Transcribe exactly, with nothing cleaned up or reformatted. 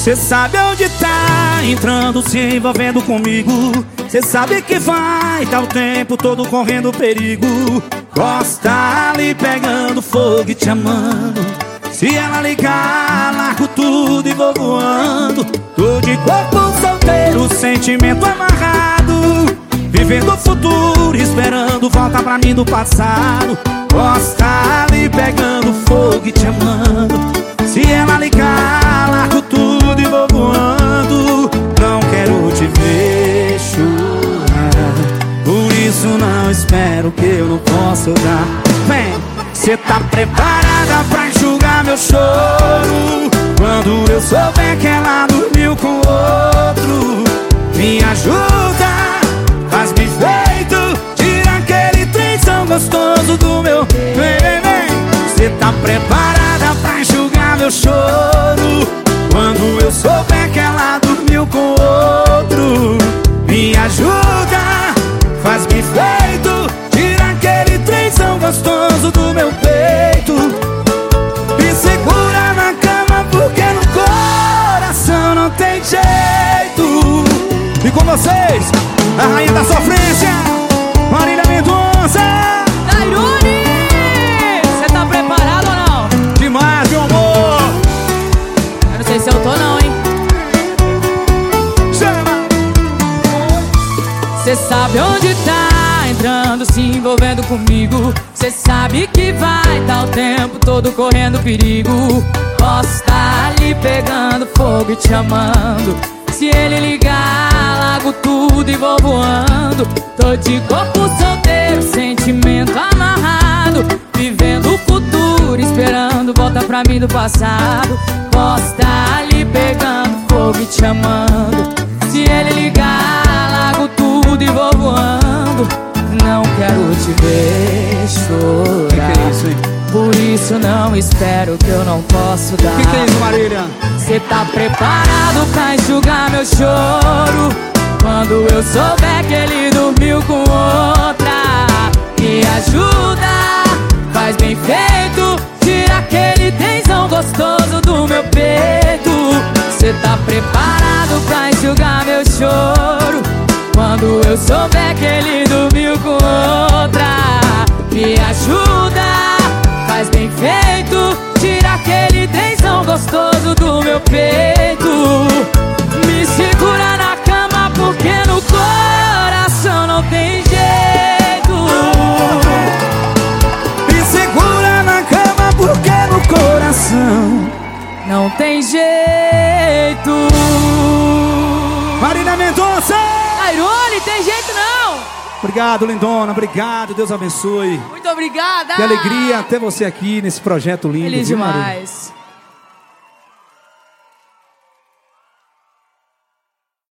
Cê sabe onde tá entrando, se envolvendo comigo. Cê sabe que vai, tá o tempo todo correndo perigo. Gosta ali pegando fogo e te amando. Se ela ligar, largo tudo e vou voando. Tô de corpo solteiro, sentimento amarrado, vivendo o futuro, esperando volta pra mim do passado. Gosta ali pegando fogo e te amando. Se ela ligar, largo tudo e vou voando. Não quero te ver chorar, por isso não espero que eu não possa dar. Vem, cê tá preparada pra enxugar meu choro quando eu souber que ela dormiu com outro? Me ajuda, faz-me feito, tira aquele trenzão gostoso do meu. Vem, vem, vem. Cê tá preparada pra enxugar meu choro quando eu souber que ela dormiu com outro? Me ajuda, faz-me feito, tira aquele trenzão gostoso do meu peito. Me segura na cama porque no coração não tem jeito. E com vocês, a rainha da sofrência, Marília Mendonça. Tairone, cê tá preparado ou não? Demais, meu amor. Eu não sei se eu tô não, hein? Chama. Cê sabe onde tá entrando, se envolvendo comigo. Cê sabe que vai, tá o tempo todo correndo perigo. Posso tá ali pegando fogo e te amando. Se ele ligar, largo tudo e vou voando. Tô de corpo solteiro, sentimento amarrado, vivendo o futuro, esperando volta pra mim do passado. Posso tá ali pegando fogo e te amando. Se ele ligar, largo tudo e vou voando. Não quero te ver chorar, que que é isso, hein? por isso não espero que eu não posso dar. O que, que é isso, Marília? Cê tá preparado pra enxugar meu choro quando eu souber que ele dormiu com outra? Me ajuda, faz bem feito, tira aquele tensão gostoso do meu peito. Cê tá preparado pra enxugar meu choro quando eu souber que ele dormiu com outra? Me ajuda, faz bem feito, tira aquele tensão gostoso do meu peito. Me segura na cama porque no coração não tem jeito. Me segura na cama porque no coração não tem jeito. Marília Mendonça. Tairone, tem jeito não. Obrigado, lindona, obrigado, Deus abençoe. Muito obrigada. Que alegria ter você aqui nesse projeto lindo. Feliz viu, Marília? demais.